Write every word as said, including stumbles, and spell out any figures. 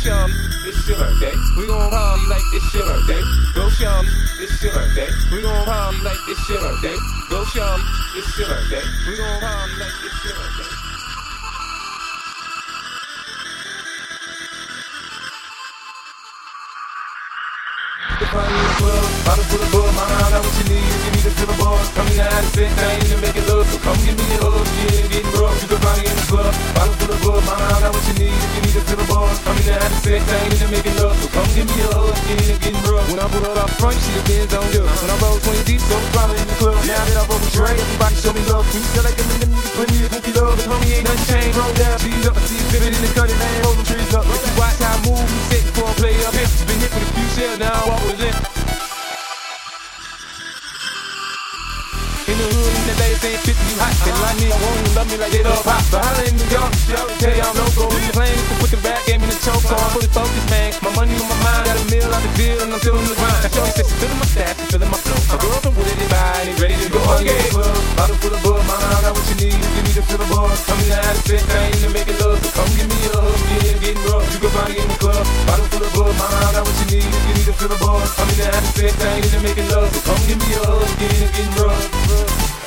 shawty, it's your birthday. We gon' party like it's your birthday. Go shawty, it's your birthday. We gon' party like it's your birthday. Go shawty, it's your birthday. We gon' party like it's your birthday. The party in the club, bottle full of bug. Mama, I got what you need if you need to fill a bar. Come in out and sit down and make it love. So come give me a hug, yeah, getting rough. You can party in the club, bottle full of bug. Mama, I got what you need if you need to fill a bar. Come in out and sit down and make it love. So come give me a hug, yeah, getting rough. When I pull up out front, she the Benz on you. When I roll twenty deep, so I'm probably in the club. Now that I've overdrained, everybody show me love. When you feel like them in them niggas put me in funky love. But homie, ain't nothing changed. Roll down, G's up, I see you living in the country, man. Roll them trees up. If you watch how I move, you sit before I play up here. Been hit with a few shells, now I walk with it. In the hood, and the ladies ain't fifty, you hot. They like me, I want you, love me like they love pop. But holla in New York, shout, tell you I'm local. The plane is to put the back, gave me the choke on. Fully focused, man. My money on my mind, got a meal out the deal, and I'm still on the grind. Now, shorty said she feelin' my stash, she feelin' my flow. My girlfriend with it, by, and ready to go again. Bottle full of bug, mama, I got what you need. You need to fill the bar. Come in out and sit down and make it love. So come give me a hug, yeah, getting rough. You can party in the club. Bottle full of bug, mama, I got what you need. You need to fill the bar. Come in out and sit down and make it love. So come give me a hug, yeah, getting rough.